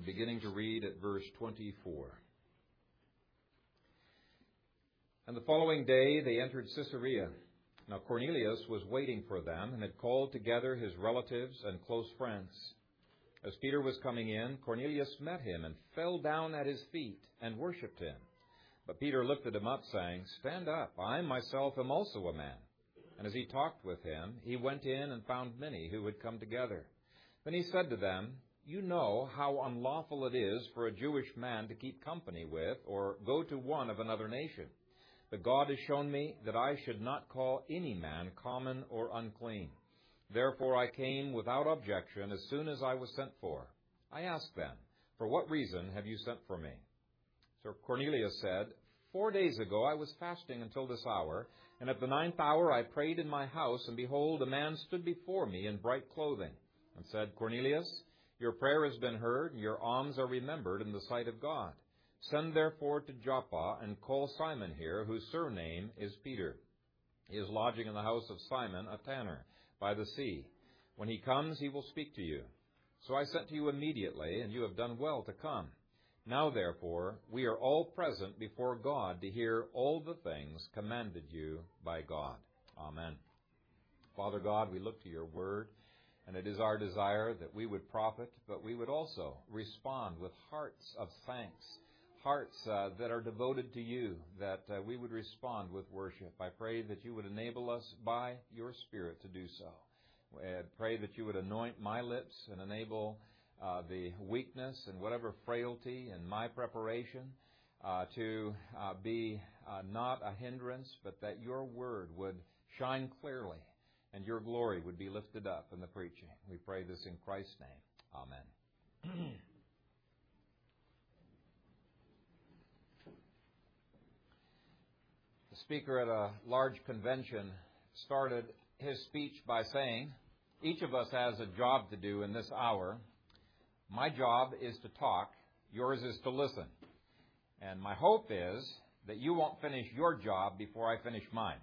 beginning to read at verse 24. And the following day they entered Caesarea. Now Cornelius was waiting for them and had called together his relatives and close friends. As Peter was coming in, Cornelius met him and fell down at his feet and worshipped him. But Peter lifted him up, saying, "Stand up, I myself am also a man." And as he talked with him, he went in and found many who had come together. Then he said to them, "You know how unlawful it is for a Jewish man to keep company with or go to one of another nation. But God has shown me that I should not call any man common or unclean. Therefore I came without objection as soon as I was sent for. I asked them, 'For what reason have you sent for me?' So Cornelius said, 4 days ago I was fasting until this hour, and at the 9th hour I prayed in my house, and behold, a man stood before me in bright clothing, and said, 'Cornelius, your prayer has been heard, and your alms are remembered in the sight of God. Send therefore to Joppa, and call Simon here, whose surname is Peter. He is lodging in the house of Simon, a tanner, by the sea. When he comes, he will speak to you.' So I sent to you immediately, and you have done well to come. Now, therefore, we are all present before God to hear all the things commanded you by God." Amen. Father God, we look to your word, and it is our desire that we would profit, but we would also respond with hearts of thanks, hearts that are devoted to you, that we would respond with worship. I pray that you would enable us by your Spirit to do so. I pray that you would anoint my lips and enable the weakness and whatever frailty in my preparation to be not a hindrance, but that your word would shine clearly and your glory would be lifted up in the preaching. We pray this in Christ's name. Amen. The speaker at a large convention started his speech by saying, "Each of us has a job to do in this hour. My job is to talk. Yours is to listen. And my hope is that you won't finish your job before I finish mine."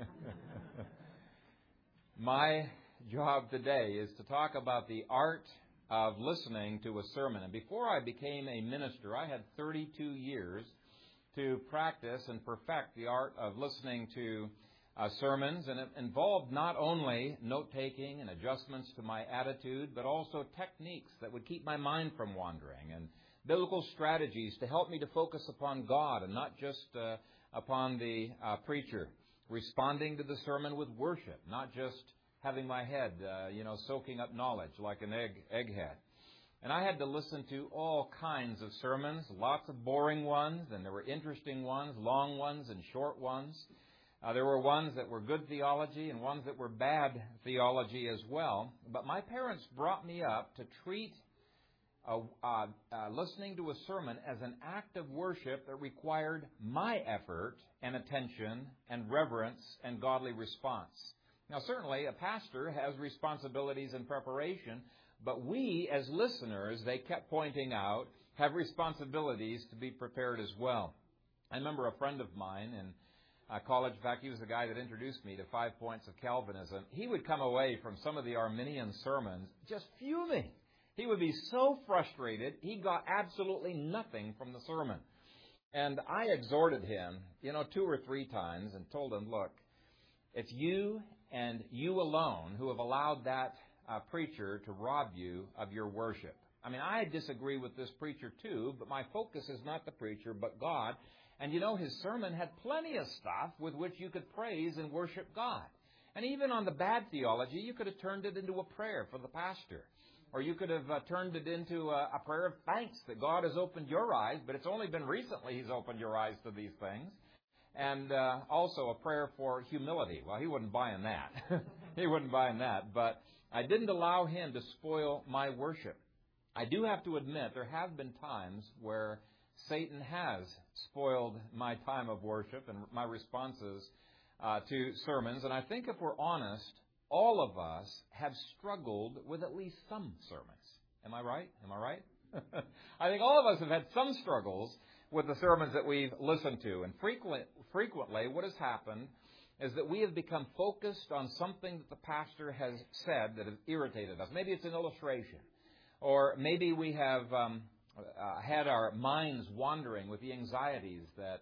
My job today is to talk about the art of listening to a sermon. And before I became a minister, I had 32 years to practice and perfect the art of listening to sermons, and it involved not only note-taking and adjustments to my attitude, but also techniques that would keep my mind from wandering, and biblical strategies to help me to focus upon God and not just upon the preacher, responding to the sermon with worship, not just having my head, soaking up knowledge like an egghead. And I had to listen to all kinds of sermons, lots of boring ones, and there were interesting ones, long ones and short ones. There were ones that were good theology and ones that were bad theology as well. But my parents brought me up to treat listening to a sermon as an act of worship that required my effort and attention and reverence and godly response. Now, certainly, a pastor has responsibilities in preparation, but we, as listeners, they kept pointing out, have responsibilities to be prepared as well. I remember a friend of mine in college. In fact, he was the guy that introduced me to 5 Points of Calvinism. He would come away from some of the Arminian sermons just fuming. He would be so frustrated, he got absolutely nothing from the sermon. And I exhorted him, 2 or 3 times and told him, look, it's you and you alone who have allowed that preacher to rob you of your worship. I mean, I disagree with this preacher too, but my focus is not the preacher, but God. And his sermon had plenty of stuff with which you could praise and worship God. And even on the bad theology, you could have turned it into a prayer for the pastor. Or you could have turned it into a prayer of thanks that God has opened your eyes, but it's only been recently He's opened your eyes to these things. And also a prayer for humility. Well, he wasn't buying that. He wasn't buying that. But I didn't allow him to spoil my worship. I do have to admit there have been times where Satan has spoiled my time of worship and my responses to sermons. And I think if we're honest, all of us have struggled with at least some sermons. Am I right? Am I right? I think all of us have had some struggles with the sermons that we've listened to. And frequently what has happened is that we have become focused on something that the pastor has said that has irritated us. Maybe it's an illustration. Or maybe we have had our minds wandering with the anxieties that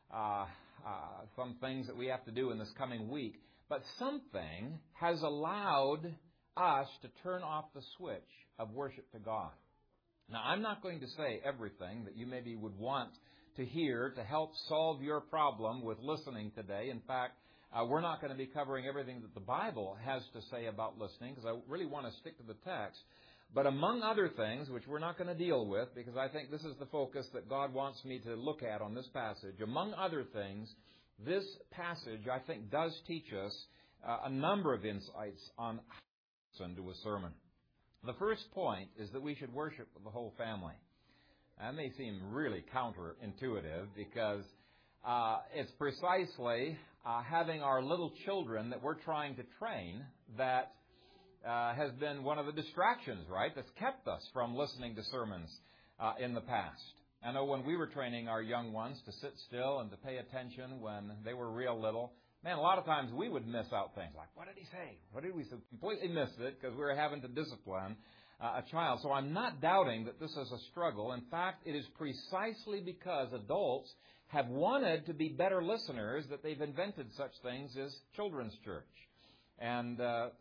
some things that we have to do in this coming week. But something has allowed us to turn off the switch of worship to God. Now, I'm not going to say everything that you maybe would want to hear to help solve your problem with listening today. In fact, we're not going to be covering everything that the Bible has to say about listening, because I really want to stick to the text. But among other things, which we're not going to deal with, because I think this is the focus that God wants me to look at on this passage, among other things, this passage, I think, does teach us a number of insights on how to listen to a sermon. The first point is that we should worship with the whole family. That may seem really counterintuitive, because it's precisely having our little children that we're trying to train that has been one of the distractions, right, that's kept us from listening to sermons in the past. I know when we were training our young ones to sit still and to pay attention when they were real little, man, a lot of times we would miss out things like, what did he say? What did we say? Completely missed it because we were having to discipline a child. So I'm not doubting that this is a struggle. In fact, it is precisely because adults have wanted to be better listeners that they've invented such things as children's church. And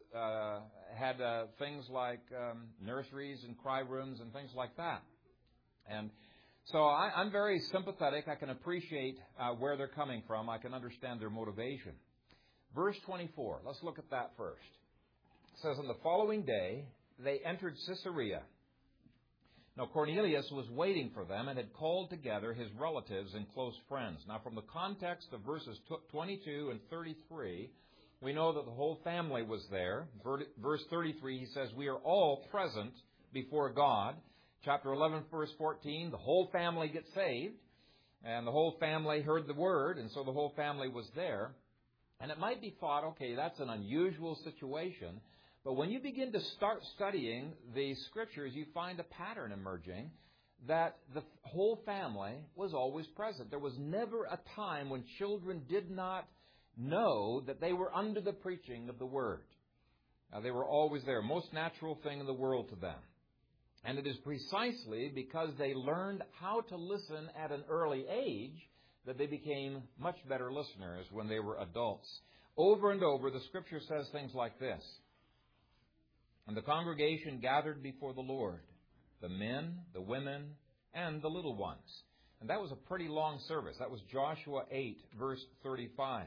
had things like nurseries and cry rooms and things like that. And so I'm very sympathetic. I can appreciate where they're coming from. I can understand their motivation. Verse 24, let's look at that first. It says, on the following day, they entered Caesarea. Now, Cornelius was waiting for them and had called together his relatives and close friends. Now, from the context of verses 22 and 33, we know that the whole family was there. Verse 33, he says, we are all present before God. Chapter 11, verse 14, the whole family gets saved. And the whole family heard the word, and so the whole family was there. And it might be thought, okay, that's an unusual situation. But when you begin to start studying the Scriptures, you find a pattern emerging that the whole family was always present. There was never a time when children did not know that they were under the preaching of the Word. They were always there, most natural thing in the world to them. And it is precisely because they learned how to listen at an early age that they became much better listeners when they were adults. Over and over, the Scripture says things like this. And the congregation gathered before the Lord, the men, the women, and the little ones. And that was a pretty long service. That was Joshua 8, verse 35.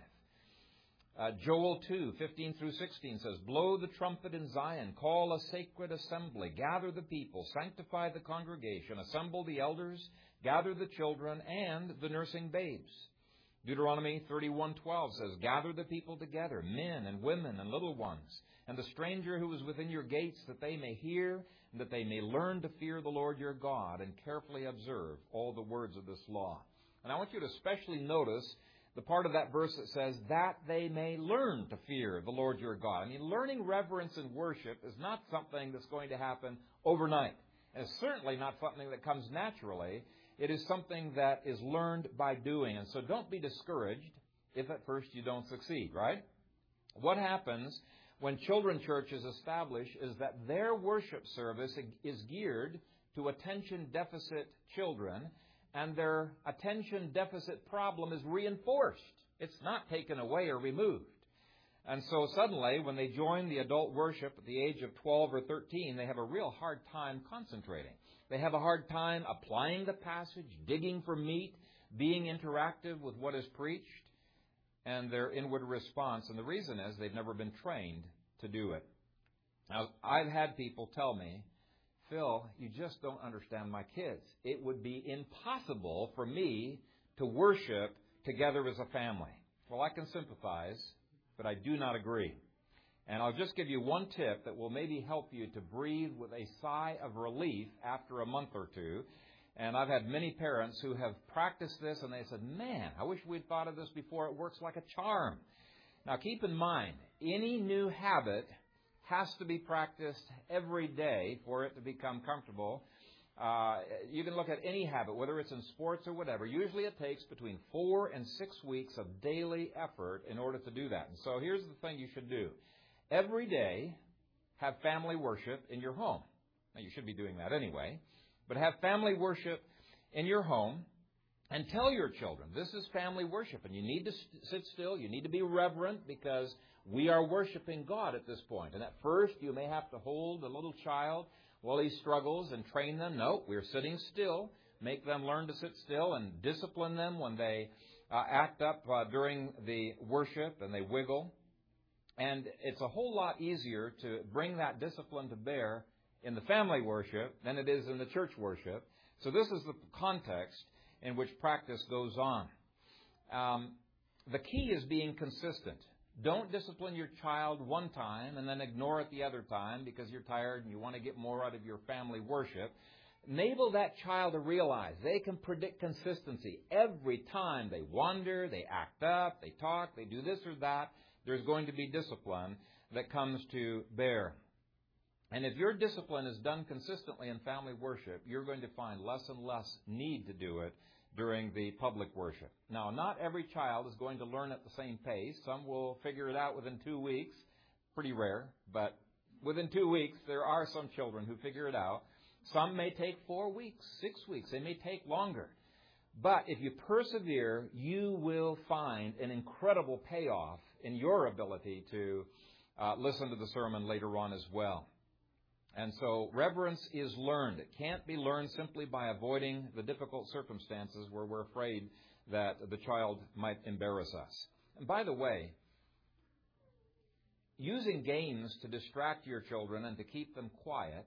Joel 2, 15 through 16 says, blow the trumpet in Zion, call a sacred assembly, gather the people, sanctify the congregation, assemble the elders, gather the children and the nursing babes. Deuteronomy 31:12 says, gather the people together, men and women and little ones, and the stranger who is within your gates, that they may hear and that they may learn to fear the Lord your God and carefully observe all the words of this law. And I want you to especially notice the part of that verse that says, that they may learn to fear the Lord your God. I mean, learning reverence and worship is not something that's going to happen overnight. And it's certainly not something that comes naturally. It is something that is learned by doing. And so don't be discouraged if at first you don't succeed, right? What happens when children church is established is that their worship service is geared to attention deficit children, and their attention deficit problem is reinforced. It's not taken away or removed. And so suddenly, when they join the adult worship at the age of 12 or 13, they have a real hard time concentrating. They have a hard time applying the passage, digging for meat, being interactive with what is preached, and their inward response. And the reason is they've never been trained to do it. Now, I've had people tell me, Phil, you just don't understand my kids. It would be impossible for me to worship together as a family. Well, I can sympathize, but I do not agree. And I'll just give you one tip that will maybe help you to breathe with a sigh of relief after a month or two. And I've had many parents who have practiced this, and they said, man, I wish we'd thought of this before. It works like a charm. Now, keep in mind, any new habit has to be practiced every day for it to become comfortable. You can look at any habit, whether it's in sports or whatever. Usually it takes between 4 and 6 weeks of daily effort in order to do that. And so here's the thing you should do. Every day, have family worship in your home. Now, you should be doing that anyway. But have family worship in your home and tell your children, this is family worship, and you need to sit still, you need to be reverent, because we are worshiping God at this point. And at first, you may have to hold a little child while he struggles and train them. No, we're sitting still. Make them learn to sit still and discipline them when they act up during the worship and they wiggle. And it's a whole lot easier to bring that discipline to bear in the family worship than it is in the church worship. So this is the context in which practice goes on. The key is being consistent. Don't discipline your child one time and then ignore it the other time because you're tired and you want to get more out of your family worship. Enable that child to realize they can predict consistency. Every time they wander, they act up, they talk, they do this or that, there's going to be discipline that comes to bear. And if your discipline is done consistently in family worship, you're going to find less and less need to do it during the public worship. Now, not every child is going to learn at the same pace. Some will figure it out within 2 weeks. Pretty rare, but within 2 weeks, there are some children who figure it out. Some may take 4 weeks, 6 weeks. They may take longer. But if you persevere, you will find an incredible payoff in your ability to listen to the sermon later on as well. And so reverence is learned. It can't be learned simply by avoiding the difficult circumstances where we're afraid that the child might embarrass us. And by the way, using games to distract your children and to keep them quiet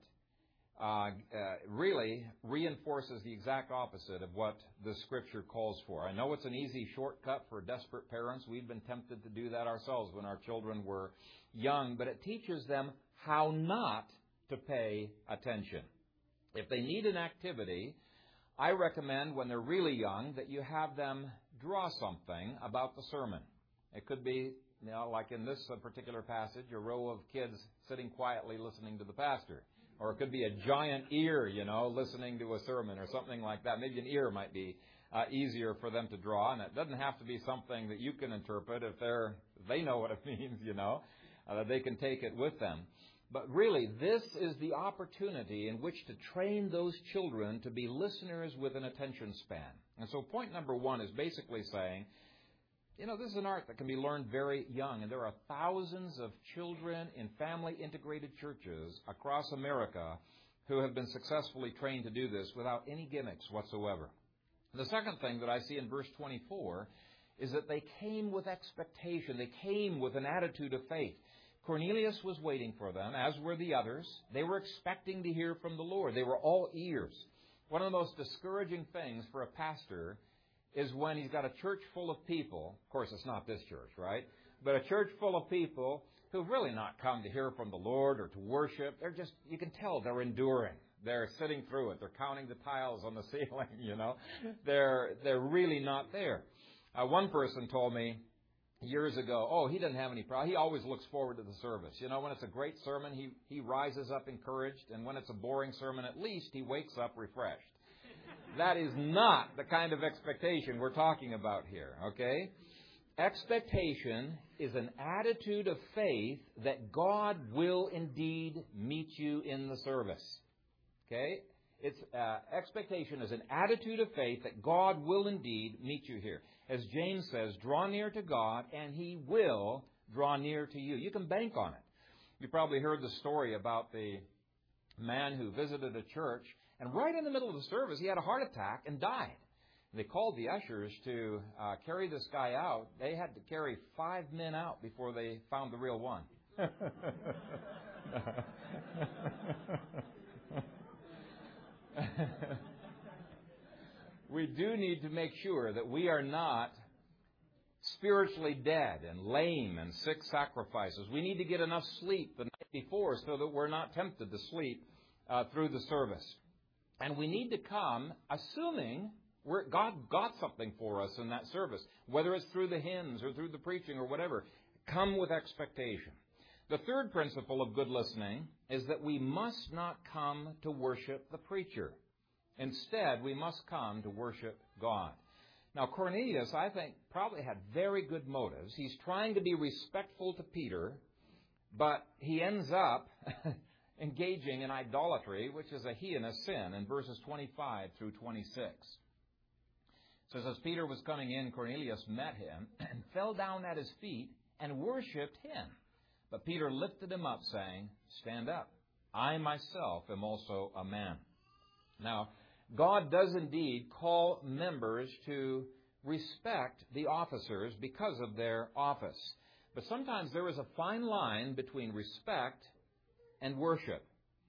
really reinforces the exact opposite of what the Scripture calls for. I know it's an easy shortcut for desperate parents. We've been tempted to do that ourselves when our children were young, but it teaches them how not to pay attention. If they need an activity, I recommend when they're really young that you have them draw something about the sermon. It could be, like in this particular passage, a row of kids sitting quietly listening to the pastor. Or it could be a giant ear, listening to a sermon or something like that. Maybe an ear might be easier for them to draw. And it doesn't have to be something that you can interpret if they know what it means, that they can take it with them. But really, this is the opportunity in which to train those children to be listeners with an attention span. And so point number one is basically saying, this is an art that can be learned very young, and there are thousands of children in family-integrated churches across America who have been successfully trained to do this without any gimmicks whatsoever. The second thing that I see in verse 24 is that they came with expectation. They came with an attitude of faith. Cornelius was waiting for them, as were the others. They were expecting to hear from the Lord. They were all ears. One of the most discouraging things for a pastor is when he's got a church full of people. Of course, it's not this church, right? But a church full of people who've really not come to hear from the Lord or to worship. You can tell they're enduring. They're sitting through it. They're counting the tiles on the ceiling, They're really not there. One person told me years ago, he doesn't have any problem. He always looks forward to the service. When it's a great sermon, he rises up encouraged. And when it's a boring sermon, at least he wakes up refreshed. That is not the kind of expectation we're talking about here, okay? Expectation is an attitude of faith that God will indeed meet you in the service, okay? Expectation is an attitude of faith that God will indeed meet you here. As James says, draw near to God and He will draw near to you. You can bank on it. You probably heard the story about the man who visited a church, and right in the middle of the service, he had a heart attack and died. They called the ushers to carry this guy out. They had to carry 5 men out before they found the real one. We do need to make sure that we are not spiritually dead and lame and sick sacrifices. We need to get enough sleep the night before so that we're not tempted to sleep through the service. And we need to come assuming God got something for us in that service, whether it's through the hymns or through the preaching or whatever. Come with expectation. The third principle of good listening is that we must not come to worship the preacher. Instead, we must come to worship God. Now, Cornelius, I think, probably had very good motives. He's trying to be respectful to Peter, but he ends up engaging in idolatry, which is a heinous sin, in verses 25 through 26. It says, as Peter was coming in, Cornelius met him and fell down at his feet and worshipped him. But Peter lifted him up, saying, stand up. I myself am also a man. Now, God does indeed call members to respect the officers because of their office. But sometimes there is a fine line between respect and worship.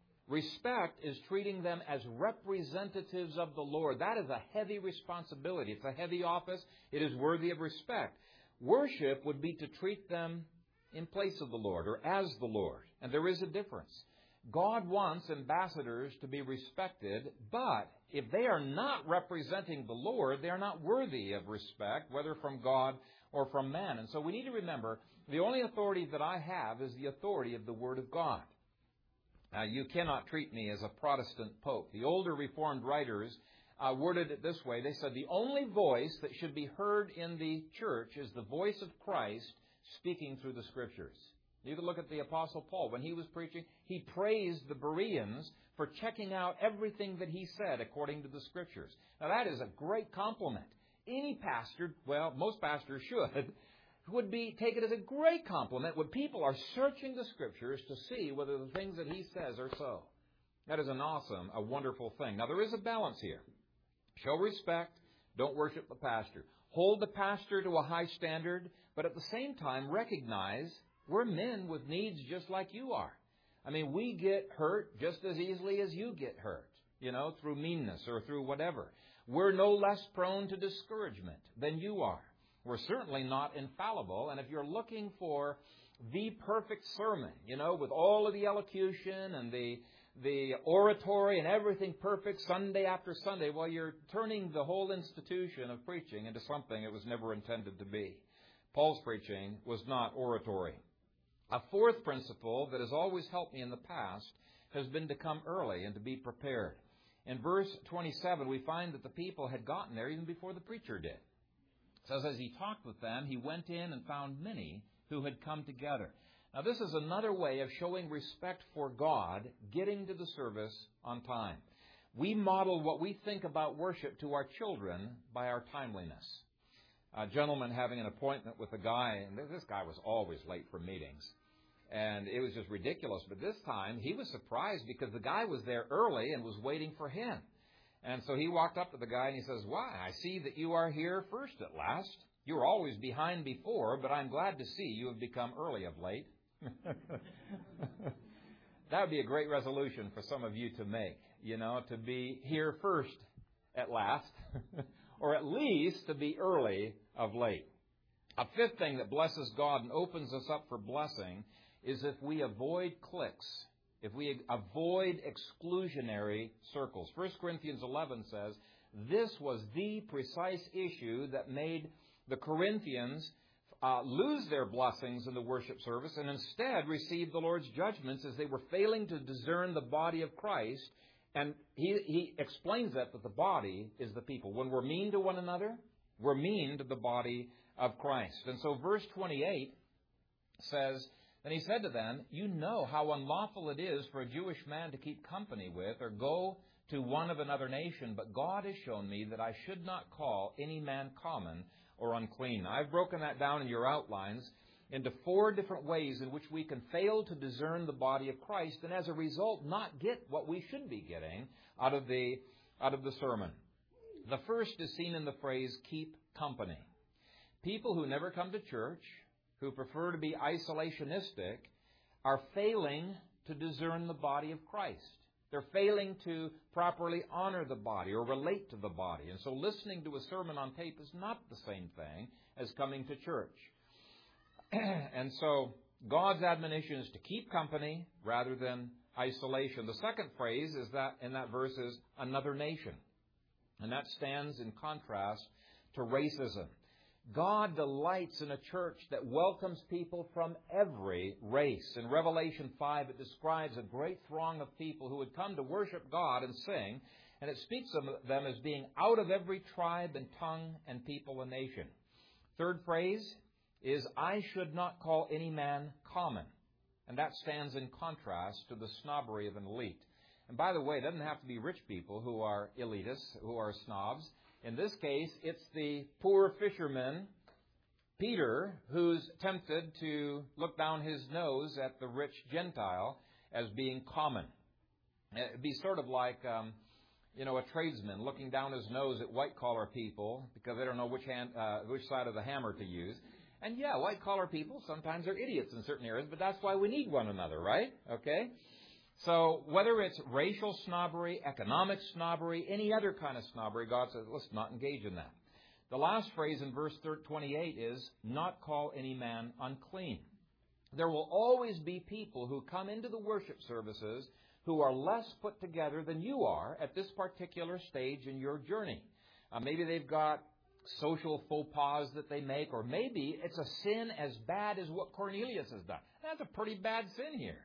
Respect is treating them as representatives of the Lord. That is a heavy responsibility. It's a heavy office. It is worthy of respect. Worship would be to treat them in place of the Lord or as the Lord. And there is a difference. God wants ambassadors to be respected, but if they are not representing the Lord, they are not worthy of respect, whether from God or from man. And so we need to remember, the only authority that I have is the authority of the Word of God. Now, you cannot treat me as a Protestant pope. The older Reformed writers worded it this way. They said, the only voice that should be heard in the church is the voice of Christ speaking through the Scriptures. You can look at the Apostle Paul. When he was preaching, he praised the Bereans for checking out everything that he said according to the Scriptures. Now, that is a great compliment. Any pastor, well, most pastors should, would take it as a great compliment when people are searching the Scriptures to see whether the things that he says are so. That is an awesome, a wonderful thing. Now, there is a balance here. Show respect. Don't worship the pastor. Hold the pastor to a high standard, but at the same time recognize we're men with needs just like you are. I mean, we get hurt just as easily as you get hurt, through meanness or through whatever. We're no less prone to discouragement than you are. We're certainly not infallible. And if you're looking for the perfect sermon, with all of the elocution and the oratory and everything perfect Sunday after Sunday, well, you're turning the whole institution of preaching into something it was never intended to be. Paul's preaching was not oratory. A fourth principle that has always helped me in the past has been to come early and to be prepared. In verse 27, we find that the people had gotten there even before the preacher did. It says, as he talked with them, he went in and found many who had come together. Now, this is another way of showing respect for God, getting to the service on time. We model what we think about worship to our children by our timeliness. A gentleman having an appointment with a guy, and this guy was always late for meetings. And it was just ridiculous. But this time, he was surprised because the guy was there early and was waiting for him. And so he walked up to the guy and he says, why, I see that you are here first at last. You were always behind before, but I'm glad to see you have become early of late. That would be a great resolution for some of you to make, to be here first at last, or at least to be early of late. A fifth thing that blesses God and opens us up for blessing is if we avoid cliques, if we avoid exclusionary circles. 1 Corinthians 11 says, this was the precise issue that made the Corinthians lose their blessings in the worship service and instead receive the Lord's judgments as they were failing to discern the body of Christ. And he explains that the body is the people. When we're mean to one another, we're mean to the body of Christ. And so verse 28 says, and he said to them, you know how unlawful it is for a Jewish man to keep company with or go to one of another nation, but God has shown me that I should not call any man common or unclean. I've broken that down in your outlines into 4 different ways in which we can fail to discern the body of Christ and as a result not get what we should be getting out of the sermon. The first is seen in the phrase, keep company. People who never come to church, who prefer to be isolationistic, are failing to discern the body of Christ. They're failing to properly honor the body or relate to the body. And so listening to a sermon on tape is not the same thing as coming to church. And so God's admonition is to keep company rather than isolation. The second phrase is that in that verse is another nation. And that stands in contrast to racism. God delights in a church that welcomes people from every race. In Revelation 5, it describes a great throng of people who would come to worship God and sing, and it speaks of them as being out of every tribe and tongue and people and nation. Third phrase is, I should not call any man common. And that stands in contrast to the snobbery of an elite. And by the way, it doesn't have to be rich people who are elitists, who are snobs. In this case, it's the poor fisherman, Peter, who's tempted to look down his nose at the rich Gentile as being common. It'd be sort of like, a tradesman looking down his nose at white-collar people because they don't know which side of the hammer to use. And yeah, white-collar people sometimes are idiots in certain areas, but that's why we need one another, right? Okay? So whether it's racial snobbery, economic snobbery, any other kind of snobbery, God says, let's not engage in that. The last phrase in verse 28 is, not call any man unclean. There will always be people who come into the worship services who are less put together than you are at this particular stage in your journey. Maybe they've got social faux pas that they make, or maybe it's a sin as bad as what Cornelius has done. That's a pretty bad sin here.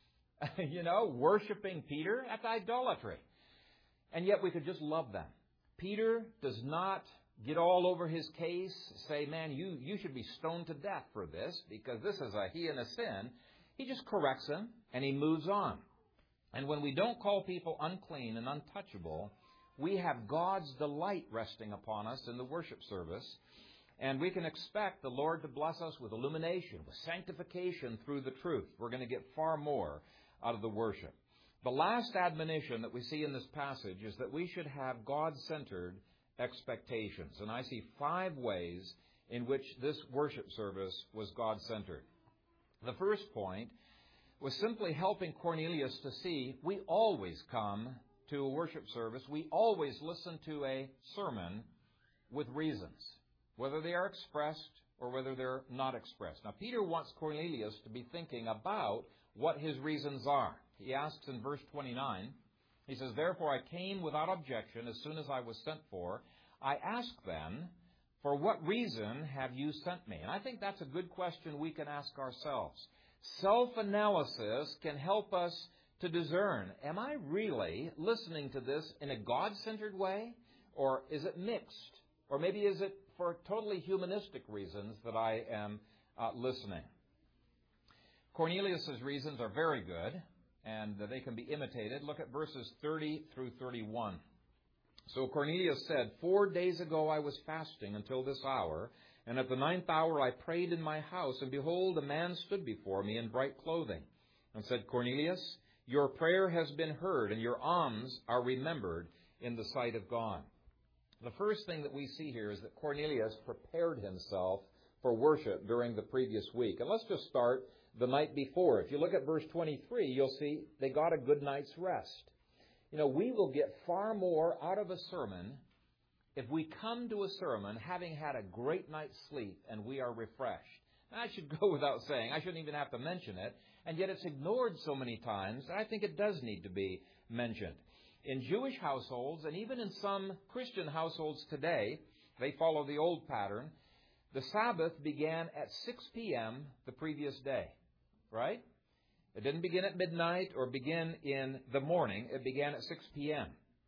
Worshiping Peter, that's idolatry. And yet we could just love them. Peter does not get all over his case, say, man, you should be stoned to death for this, because this is a sin. He just corrects him, and he moves on. And when we don't call people unclean and untouchable, we have God's delight resting upon us in the worship service, and we can expect the Lord to bless us with illumination, with sanctification through the truth. We're going to get far more out of the worship. The last admonition that we see in this passage is that we should have God-centered expectations. And I see 5 ways in which this worship service was God-centered. The first point was simply helping Cornelius to see we always come to a worship service, we always listen to a sermon with reasons, whether they are expressed or whether they're not expressed. Now, Peter wants Cornelius to be thinking about what his reasons are. He asks in verse 29, he says, therefore I came without objection as soon as I was sent for. I ask then, for what reason have you sent me? And I think that's a good question we can ask ourselves. Self-analysis can help us to discern, am I really listening to this in a God-centered way? Or is it mixed? Or maybe is it for totally humanistic reasons that I am listening? Cornelius' reasons are very good, and they can be imitated. Look at verses 30 through 31. So Cornelius said, 4 days ago I was fasting until this hour, and at the 9th hour I prayed in my house, and behold, a man stood before me in bright clothing, and said, Cornelius, your prayer has been heard, and your alms are remembered in the sight of God. The first thing that we see here is that Cornelius prepared himself for worship during the previous week. And let's just start the night before. If you look at verse 23, you'll see they got a good night's rest. We will get far more out of a sermon if we come to a sermon having had a great night's sleep and we are refreshed. Now, I should go without saying, I shouldn't even have to mention it, and yet it's ignored so many times that I think it does need to be mentioned. In Jewish households, and even in some Christian households today, they follow the old pattern. The Sabbath began at 6 p.m. the previous day, right? It didn't begin at midnight or begin in the morning. It began at 6 p.m.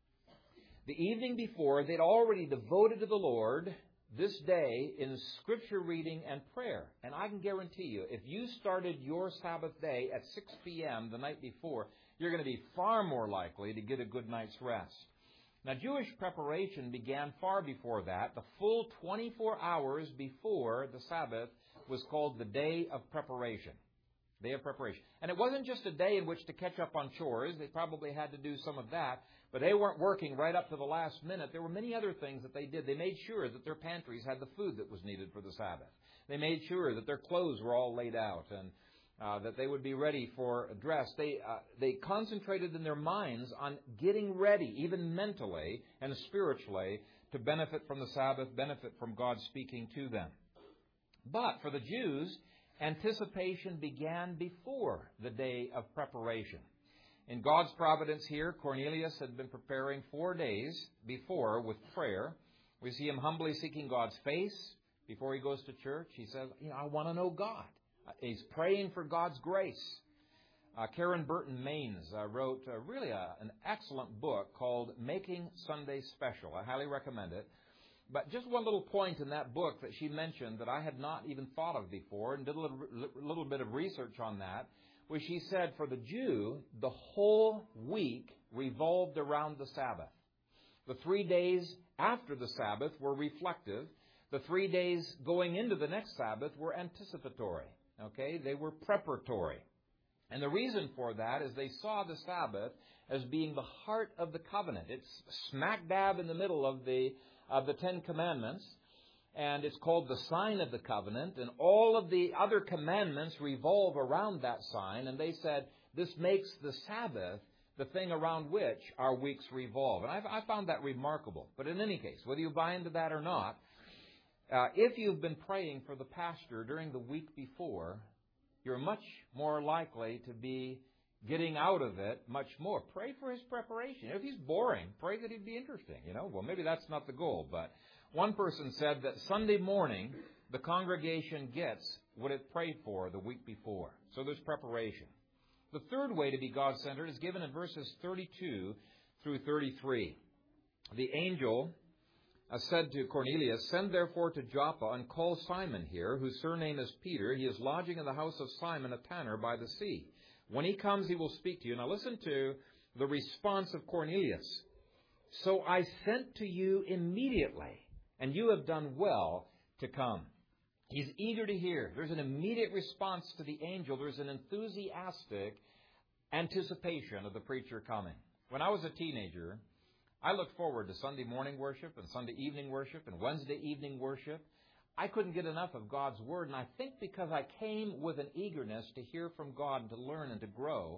The evening before, they'd already devoted to the Lord this day in Scripture reading and prayer. And I can guarantee you, if you started your Sabbath day at 6 p.m. the night before, you're going to be far more likely to get a good night's rest. Now, Jewish preparation began far before that. The full 24 hours before the Sabbath was called the Day of Preparation. Day of Preparation. And it wasn't just a day in which to catch up on chores. They probably had to do some of that. But they weren't working right up to the last minute. There were many other things that they did. They made sure that their pantries had the food that was needed for the Sabbath. They made sure that their clothes were all laid out and that they would be ready for a dress. They concentrated in their minds on getting ready, even mentally and spiritually, to benefit from the Sabbath, benefit from God speaking to them. But for the Jews, anticipation began before the day of preparation. In God's providence here, Cornelius had been preparing 4 days before with prayer. We see him humbly seeking God's face before he goes to church. He says, I want to know God. He's praying for God's grace. Karen Burton Maines wrote an excellent book called Making Sunday Special. I highly recommend it. But just one little point in that book that she mentioned that I had not even thought of before and did a little bit of research on that which he said for the Jew, the whole week revolved around the Sabbath. The 3 days after the Sabbath were reflective. The 3 days going into the next Sabbath were anticipatory. Okay? They were preparatory. And the reason for that is they saw the Sabbath as being the heart of the covenant. It's smack dab in the middle of the Ten Commandments. And it's called the sign of the covenant. And all of the other commandments revolve around that sign. And they said, this makes the Sabbath the thing around which our weeks revolve. And I found that remarkable. But in any case, whether you buy into that or not, if you've been praying for the pastor during the week before, you're much more likely to be getting out of it much more. Pray for his preparation. If he's boring, pray that he'd be interesting. Well, maybe that's not the goal. But one person said that Sunday morning, the congregation gets what it prayed for the week before. So there's preparation. The third way to be God-centered is given in verses 32 through 33. The angel said to Cornelius, "Send therefore to Joppa and call Simon here, whose surname is Peter. He is lodging in the house of Simon, a tanner by the sea. When he comes, he will speak to you." Now listen to the response of Cornelius. "So I sent to you immediately, and you have done well to come." He's eager to hear. There's an immediate response to the angel. There's an enthusiastic anticipation of the preacher coming. When I was a teenager, I looked forward to Sunday morning worship and Sunday evening worship and Wednesday evening worship. I couldn't get enough of God's Word, and I think because I came with an eagerness to hear from God and to learn and to grow,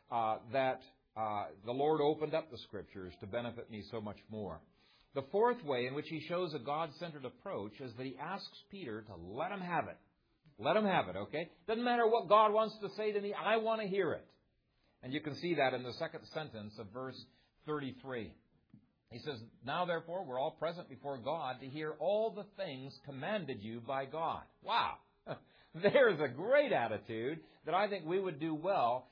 that the Lord opened up the Scriptures to benefit me so much more. The fourth way in which he shows a God-centered approach is that he asks Peter to let him have it. Let him have it, okay? Doesn't matter what God wants to say to me, I want to hear it. And you can see that in the second sentence of verse 33. He says, "Now therefore we're all present before God to hear all the things commanded you by God." Wow! There's a great attitude that I think we would do well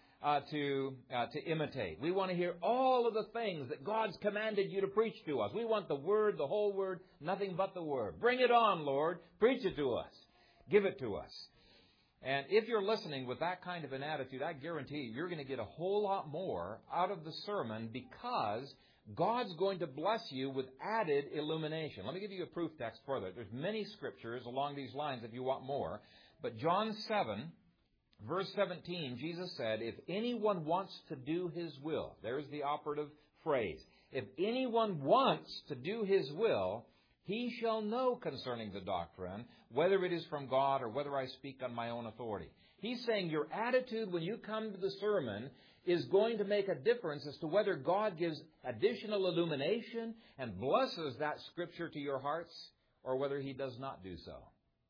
to imitate. We want to hear all of the things that God's commanded you to preach to us. We want the Word, the whole Word, nothing but the Word. Bring it on, Lord. Preach it to us. Give it to us. And if you're listening with that kind of an attitude, I guarantee you're going to get a whole lot more out of the sermon because God's going to bless you with added illumination. Let me give you a proof text for that. There's many scriptures along these lines if you want more. But John 7, verse 17, Jesus said, "If anyone wants to do his will," there's the operative phrase, "if anyone wants to do his will, he shall know concerning the doctrine, whether it is from God or whether I speak on my own authority." He's saying your attitude when you come to the sermon is going to make a difference as to whether God gives additional illumination and blesses that Scripture to your hearts or whether He does not do so.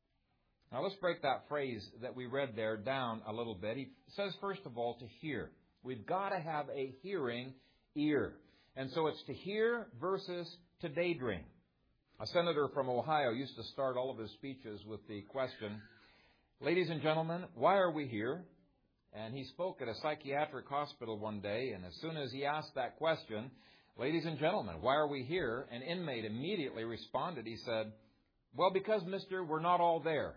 Now let's break that phrase that we read there down a little bit. He says, first of all, to hear. We've got to have a hearing ear. And so it's to hear versus to daydream. A senator from Ohio used to start all of his speeches with the question, "Ladies and gentlemen, why are we here?" And he spoke at a psychiatric hospital one day, and as soon as he asked that question, "Ladies and gentlemen, why are we here?" an inmate immediately responded. He said, "Well, because, mister, we're not all there."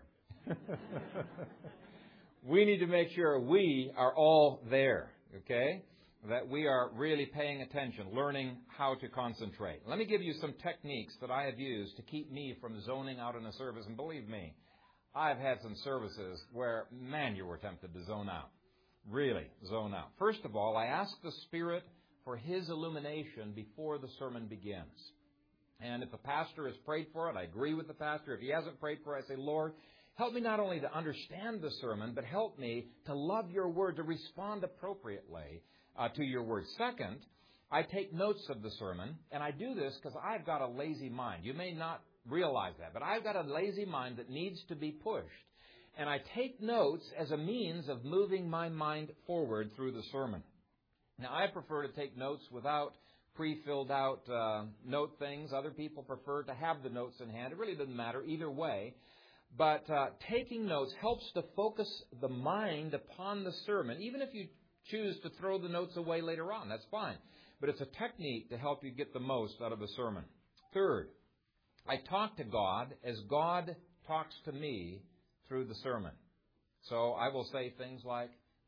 We need to make sure we are all there, okay? That we are really paying attention, learning how to concentrate. Let me give you some techniques that I have used to keep me from zoning out in a service. And believe me, I've had some services where, man, you were tempted to zone out. Really, zone out. First of all, I ask the Spirit for His illumination before the sermon begins. And if the pastor has prayed for it, I agree with the pastor. If he hasn't prayed for it, I say, "Lord, help me not only to understand the sermon, but help me to love your word, to respond appropriately to your word." Second, I take notes of the sermon, and I do this because I've got a lazy mind. You may not realize that, but I've got a lazy mind that needs to be pushed. And I take notes as a means of moving my mind forward through the sermon. Now, I prefer to take notes without pre-filled out note things. Other people prefer to have the notes in hand. It really doesn't matter either way. But taking notes helps to focus the mind upon the sermon. Even if you choose to throw the notes away later on, that's fine. But it's a technique to help you get the most out of the sermon. Third, I talk to God as God talks to me through the sermon. So I will say things like,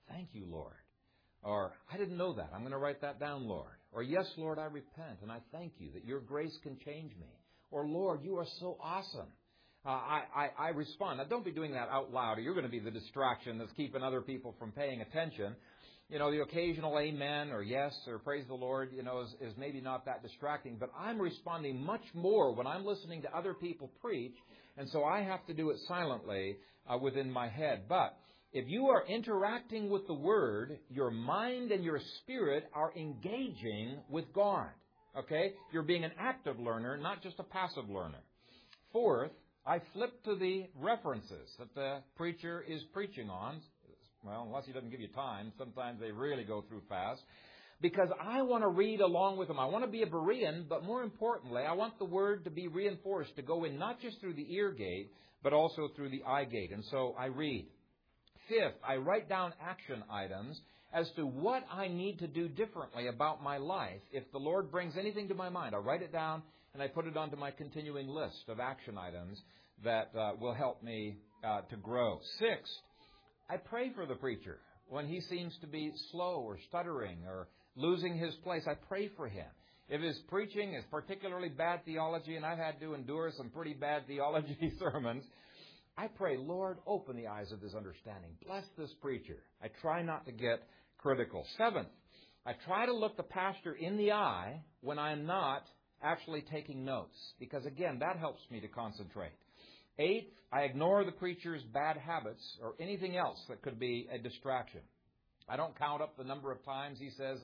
Thank you, Lord. Or, I didn't know that. I'm going to write that down, Lord. Or, yes, Lord, I repent, and I thank you that your grace can change me. Or, Lord, you are so awesome. I respond. Now, don't be doing that out loud, or you're going to be the distraction that's keeping other people from paying attention. You know, the occasional amen or yes or praise the Lord, is maybe not that distracting. But I'm responding much more when I'm listening to other people preach, and so I have to do it silently within my head. But if you are interacting with the Word, your mind and your spirit are engaging with God. Okay? You're being an active learner, not just a passive learner. Fourth, I flip to the references that the preacher is preaching on. Well, unless he doesn't give you time. Sometimes they really go through fast. Because I want to read along with them. I want to be a Berean, but more importantly, I want the Word to be reinforced, to go in not just through the ear gate, but also through the eye gate. And so I read. Fifth, I write down action items as to what I need to do differently about my life. If the Lord brings anything to my mind, I write it down and I put it onto my continuing list of action items that will help me to grow. Sixth, I pray for the preacher when he seems to be slow or stuttering or losing his place. I pray for him. If his preaching is particularly bad theology, and I've had to endure some pretty bad theology sermons, I pray, Lord, open the eyes of his understanding. Bless this preacher. I try not to get critical. Seventh, I try to look the pastor in the eye when I'm not actually taking notes, because, again, that helps me to concentrate. Eighth, I ignore the preacher's bad habits or anything else that could be a distraction. I don't count up the number of times he says,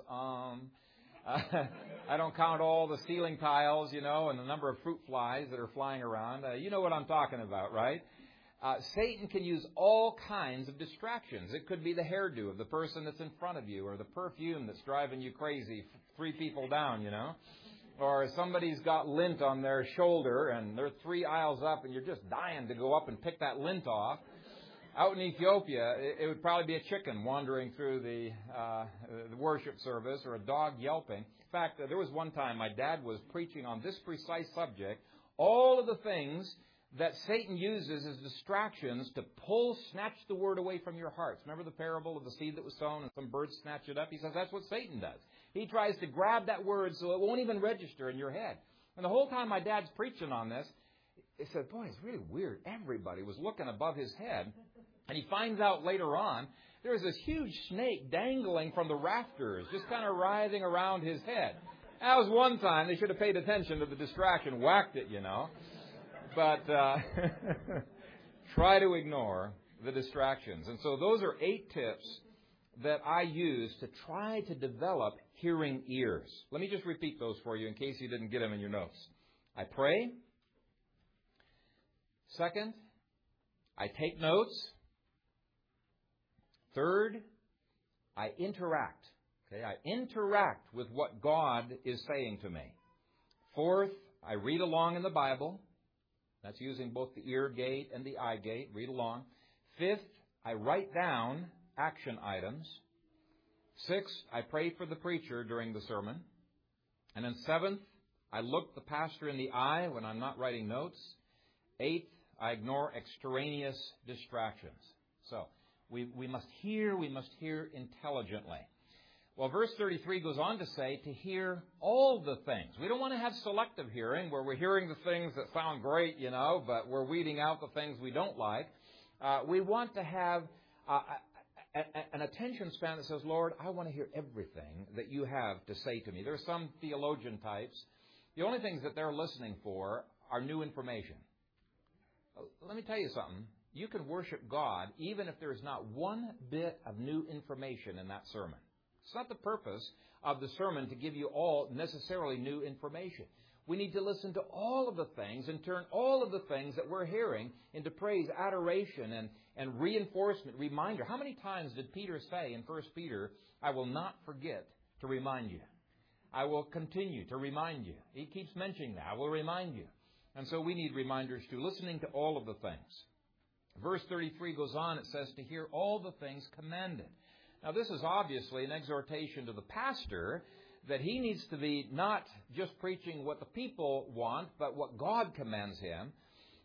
I don't count all the ceiling tiles, and the number of fruit flies that are flying around. You know what I'm talking about, right? Satan can use all kinds of distractions. It could be the hairdo of the person that's in front of you, or the perfume that's driving you crazy 3 people down, Or somebody's got lint on their shoulder and they're 3 aisles up and you're just dying to go up and pick that lint off. Out in Ethiopia, it would probably be a chicken wandering through the worship service, or a dog yelping. In fact, there was one time my dad was preaching on this precise subject, all of the things that Satan uses as distractions to snatch the word away from your hearts. Remember the parable of the seed that was sown and some birds snatch it up? He says that's what Satan does. He tries to grab that word so it won't even register in your head. And the whole time my dad's preaching on this, he said, boy, it's really weird. Everybody was looking above his head. And he finds out later on, there was this huge snake dangling from the rafters, just kind of writhing around his head. That was one time. They should have paid attention to the distraction, whacked it, But try to ignore the distractions. And so those are 8 tips that I use to try to develop hearing ears. Let me just repeat those for you in case you didn't get them in your notes. I pray. Second, I take notes. Third, I interact. Okay, I interact with what God is saying to me. Fourth, I read along in the Bible. That's using both the ear gate and the eye gate. Read along. Fifth, I write down action items. Sixth, I pray for the preacher during the sermon. And then seventh, I look the pastor in the eye when I'm not writing notes. Eighth, I ignore extraneous distractions. So, we must hear intelligently. Well, verse 33 goes on to say to hear all the things. We don't want to have selective hearing where we're hearing the things that sound great, but we're weeding out the things we don't like. We want to have an attention span that says, Lord, I want to hear everything that you have to say to me. There are some theologian types. The only things that they're listening for are new information. Let me tell you something. You can worship God even if there's not one bit of new information in that sermon. It's not the purpose of the sermon to give you all necessarily new information. We need to listen to all of the things and turn all of the things that we're hearing into praise, adoration, and reinforcement, reminder. How many times did Peter say in 1 Peter, I will not forget to remind you. I will continue to remind you. He keeps mentioning that. I will remind you. And so we need reminders too, listening to all of the things. Verse 33 goes on, it says, to hear all the things commanded. Now, this is obviously an exhortation to the pastor that he needs to be not just preaching what the people want, but what God commands him.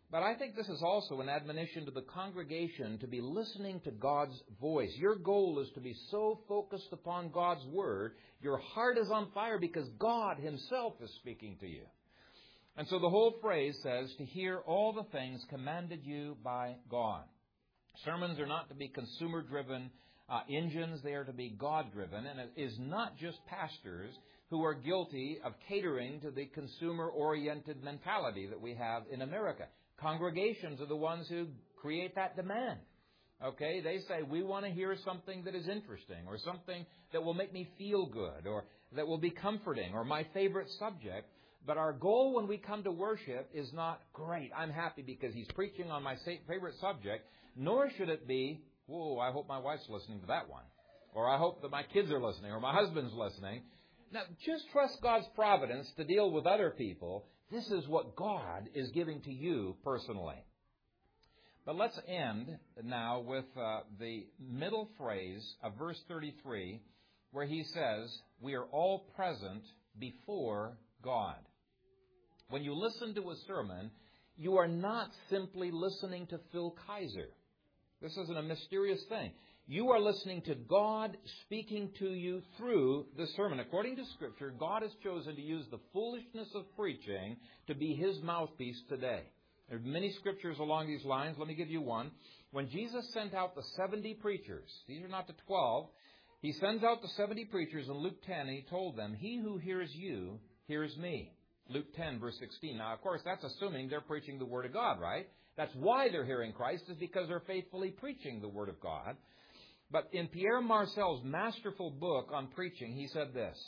But I think this is also an admonition to the congregation to be listening to God's voice. Your goal is to be so focused upon God's Word, your heart is on fire because God Himself is speaking to you. And so the whole phrase says, to hear all the things commanded you by God. Sermons are not to be consumer-driven engines, they are to be God-driven. And it is not just pastors who are guilty of catering to the consumer-oriented mentality that we have in America. Congregations are the ones who create that demand. Okay, they say, we want to hear something that is interesting, or something that will make me feel good, or that will be comforting, or my favorite subject. But our goal when we come to worship is not, great, I'm happy because he's preaching on my favorite subject, nor should it be, whoa, I hope my wife's listening to that one, or I hope that my kids are listening, or my husband's listening. Now, just trust God's providence to deal with other people. This is what God is giving to you personally. But let's end now with the middle phrase of verse 33, where he says, we are all present before God. When you listen to a sermon, you are not simply listening to Phil Kaiser. This isn't a mysterious thing. You are listening to God speaking to you through the sermon. According to Scripture, God has chosen to use the foolishness of preaching to be His mouthpiece today. There are many scriptures along these lines. Let me give you one. When Jesus sent out the 70 preachers, these are not the 12, He sends out the 70 preachers in Luke 10, and He told them, he who hears you hears me. Luke 10, verse 16. Now, of course, that's assuming they're preaching the Word of God, right? That's why they're hearing Christ, is because they're faithfully preaching the Word of God. But in Pierre Marcel's masterful book on preaching, he said this,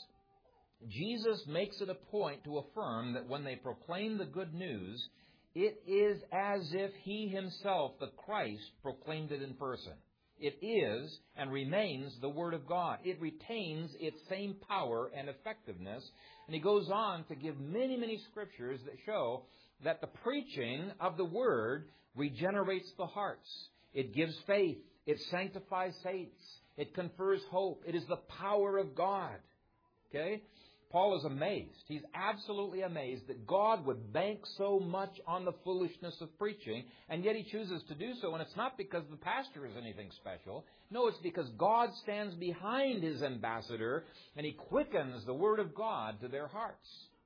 Jesus makes it a point to affirm that when they proclaim the good news, it is as if He Himself, the Christ, proclaimed it in person. It is and remains the Word of God. It retains its same power and effectiveness. And he goes on to give many, many scriptures that show that the preaching of the Word regenerates the hearts. It gives faith. It sanctifies saints. It confers hope. It is the power of God. Okay? Paul is amazed. He's absolutely amazed that God would bank so much on the foolishness of preaching, and yet he chooses to do so. And it's not because the pastor is anything special. No, it's because God stands behind His ambassador, and He quickens the Word of God to their hearts.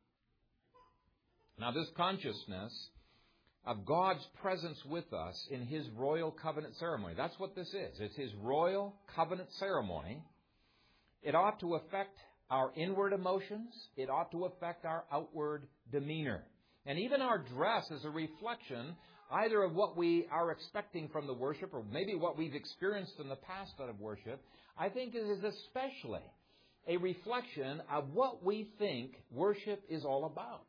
Now, this consciousness of God's presence with us in His royal covenant ceremony, that's what this is. It's His royal covenant ceremony. It ought to affect our inward emotions. It ought to affect our outward demeanor. And even our dress is a reflection either of what we are expecting from the worship or maybe what we've experienced in the past out of worship. I think it is especially a reflection of what we think worship is all about.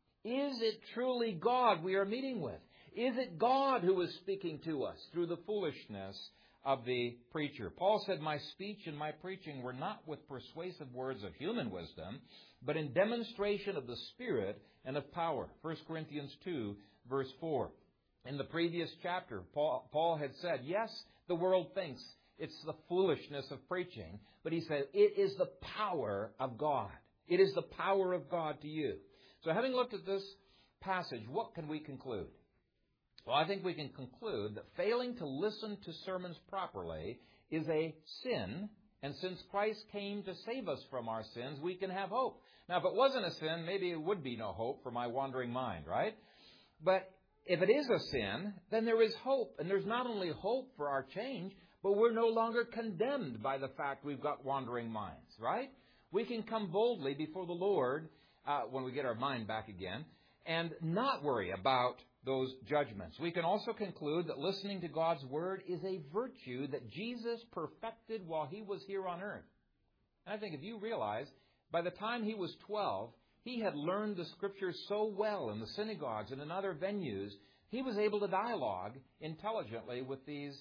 Is it truly God we are meeting with? Is it God who is speaking to us through the foolishness of the preacher? Paul said, my speech and my preaching were not with persuasive words of human wisdom, but in demonstration of the Spirit and of power. 1 Corinthians 2, verse 4. In the previous chapter, Paul had said, yes, the world thinks it's the foolishness of preaching, but he said, it is the power of God. It is the power of God to you. So having looked at this passage, what can we conclude? Well, I think we can conclude that failing to listen to sermons properly is a sin, and since Christ came to save us from our sins, we can have hope. Now, if it wasn't a sin, maybe it would be no hope for my wandering mind, right? But if it is a sin, then there is hope. And there's not only hope for our change, but we're no longer condemned by the fact we've got wandering minds, right? We can come boldly before the Lord when we get our mind back again and not worry about those judgments. We can also conclude that listening to God's Word is a virtue that Jesus perfected while He was here on earth. And I think if you realize, by the time He was 12, He had learned the Scriptures so well in the synagogues and in other venues, He was able to dialogue intelligently with these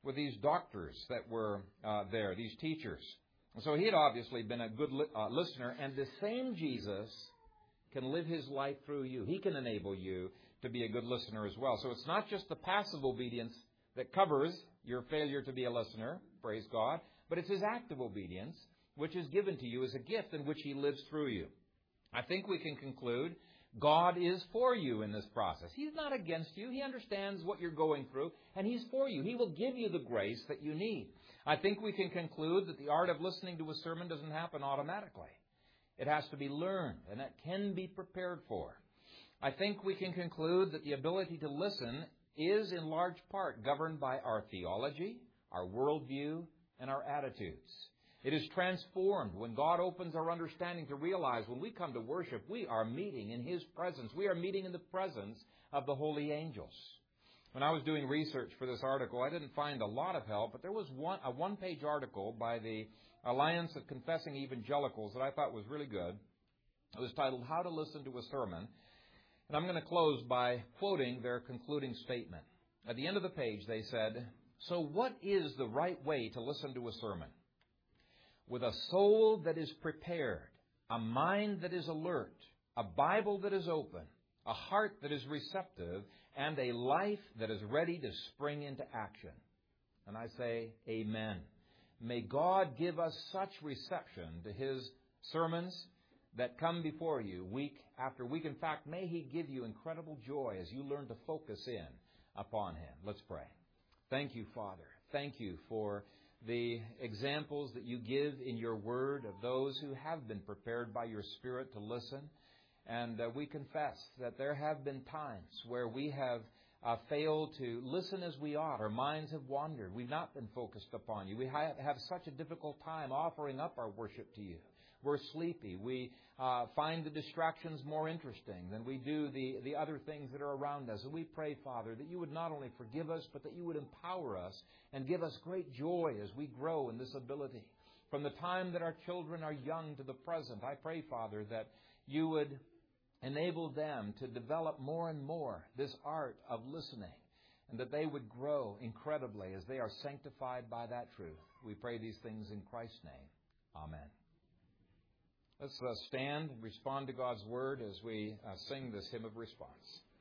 doctors that were there, these teachers. And so He had obviously been a good listener, and the same Jesus can live His life through you. He can enable you to be a good listener as well. So it's not just the passive obedience that covers your failure to be a listener, praise God, but it's His active obedience, which is given to you as a gift in which He lives through you. I think we can conclude God is for you in this process. He's not against you. He understands what you're going through, and He's for you. He will give you the grace that you need. I think we can conclude that the art of listening to a sermon doesn't happen automatically. It has to be learned, and that can be prepared for. I think we can conclude that the ability to listen is in large part governed by our theology, our worldview, and our attitudes. It is transformed when God opens our understanding to realize when we come to worship, we are meeting in His presence. We are meeting in the presence of the holy angels. When I was doing research for this article, I didn't find a lot of help, but there was a one-page article by the Alliance of Confessing Evangelicals that I thought was really good. It was titled, How to Listen to a Sermon. And I'm going to close by quoting their concluding statement. At the end of the page, they said, "So what is the right way to listen to a sermon? With a soul that is prepared, a mind that is alert, a Bible that is open, a heart that is receptive, and a life that is ready to spring into action." And I say, amen. May God give us such reception to His sermons that come before you week after week. In fact, may He give you incredible joy as you learn to focus in upon Him. Let's pray. Thank you, Father. Thank you for the examples that you give in your word of those who have been prepared by your Spirit to listen. And we confess that there have been times where we have failed to listen as we ought. Our minds have wandered. We've not been focused upon you. We have such a difficult time offering up our worship to you. We're sleepy. We find the distractions more interesting than we do the other things that are around us. And we pray, Father, that you would not only forgive us, but that you would empower us and give us great joy as we grow in this ability. From the time that our children are young to the present, I pray, Father, that you would enable them to develop more and more this art of listening, and that they would grow incredibly as they are sanctified by that truth. We pray these things in Christ's name. Amen. Let's stand and respond to God's Word as we sing this hymn of response.